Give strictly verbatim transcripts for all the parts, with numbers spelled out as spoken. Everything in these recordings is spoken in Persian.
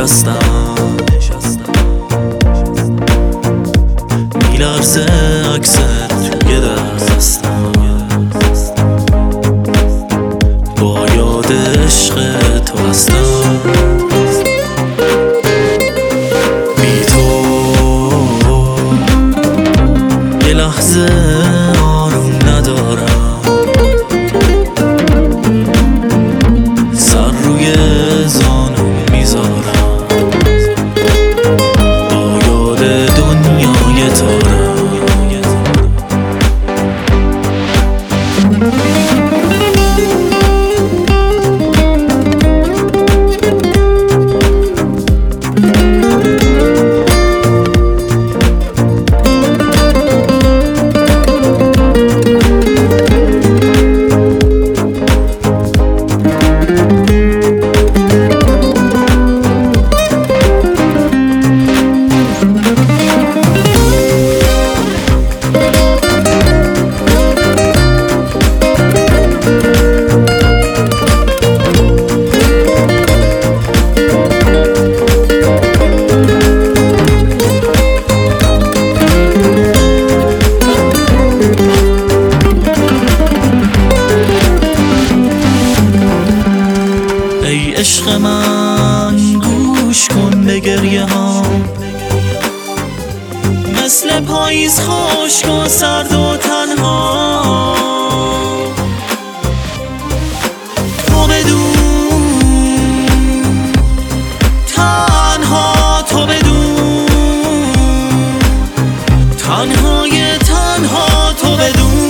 نشستم، میلرزه عکست توی دستم، با یاد عشق تو هستم. بی تو یه لحظه آروم ندارم، سر روی زانو میذارم، با یاد دنیای تارم. ای عشق من گوش کن به گریه ها، مثل پاییز خشک و سرد و تنها. تو بدون تنها، تو بدون تنهای تنها، تو بدون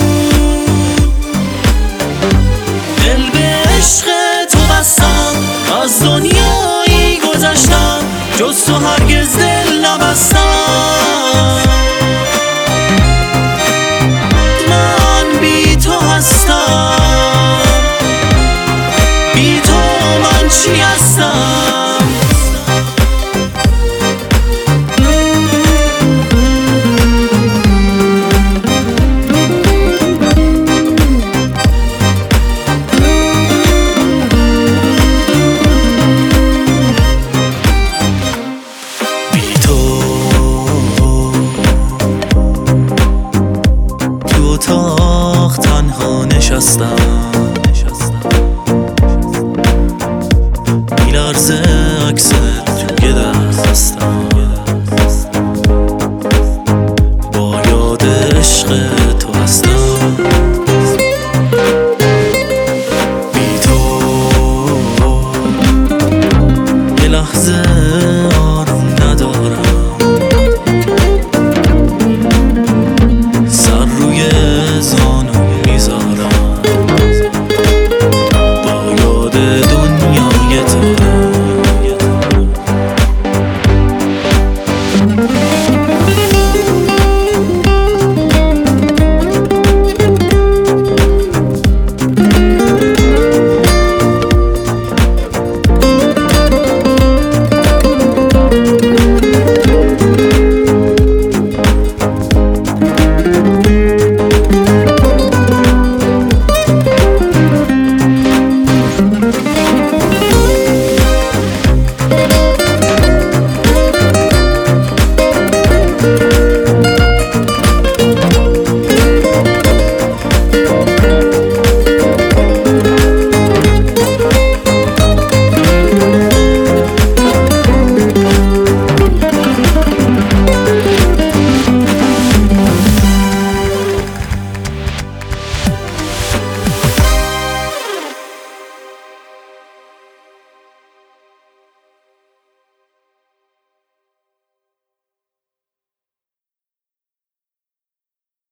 دل به عشق تو بستم، از دنیایی گذشتم، جز تو هرگز دل نبستم. من بی تو هستم، بی تو من چی هستم؟ اتاق تنها نشستم، میلرزه عکست توی دستم.